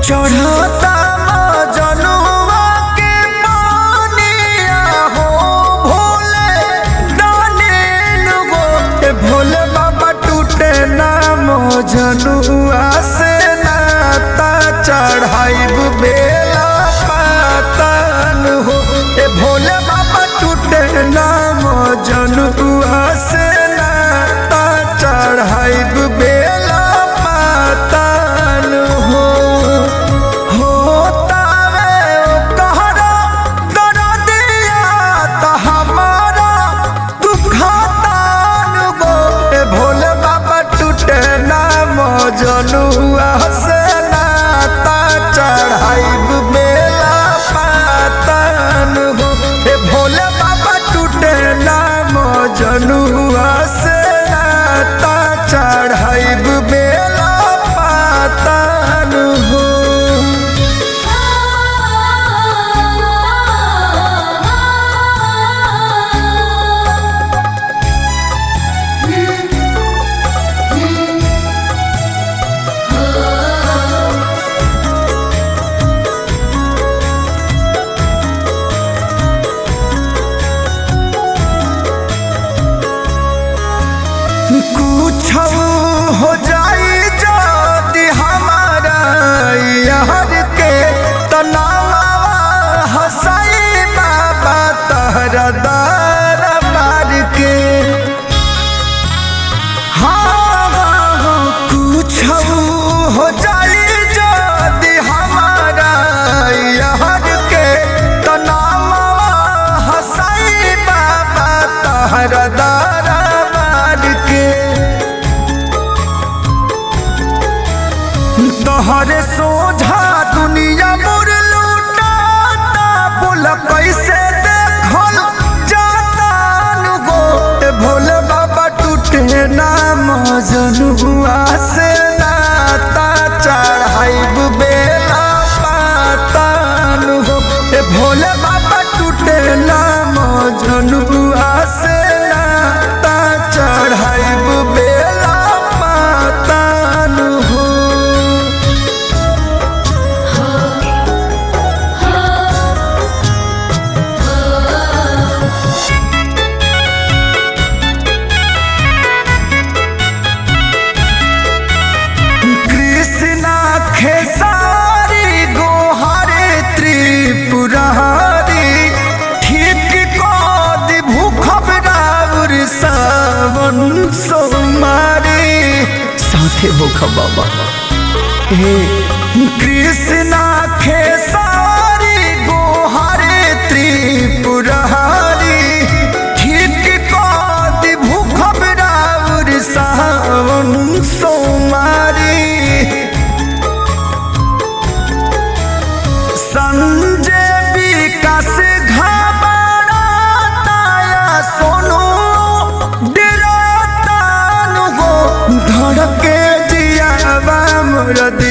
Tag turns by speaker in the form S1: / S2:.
S1: चढ़ता जनुआ के पानिया हो भोले दानिल गो भोले बाबा टूटे नाम जनुआ से नाता चढ़ाइब बेला पातन हो भोले बाबा टूटे नाम जनुआ से नाता चढ़ाइब बेला पातन हो जनुआ से नाता चढ़ाइब बेला पातन हो भोले बाबा टूटे नाम जनुआ से नाता चढ़ाइब बेला पातन हो। कुछ हो जाई जदि हमारा यार के तनावा हंसाई बाबा तहरा दर मार के हाँ कुछ हो जाई जदि हमारा यार के तनावा हंसाई बाबा तहरा दर तोहरे सोझा दुनिया मोर लूटाता बोला कैसे देखल जाता गो भोले बाबा टूटे नाम जनुआ से नाता चढ़ाइब बेला पातन हो भोले बाबा टूटे नाम जनुआ से नाता चढ़ाइब बेला पातन हो। खेसारी गोहारे त्रिपुरारी ठीक कद भूखब राउर सावन सोमारी साथे भूखब बाबा हे कृष्णा खेसारी गोहारे त्रिपुरारी ठीक कद भूखब राउर सावन सोमारी संजय विकास घबराताया सोनू डराता हो धड़के जियावा मोर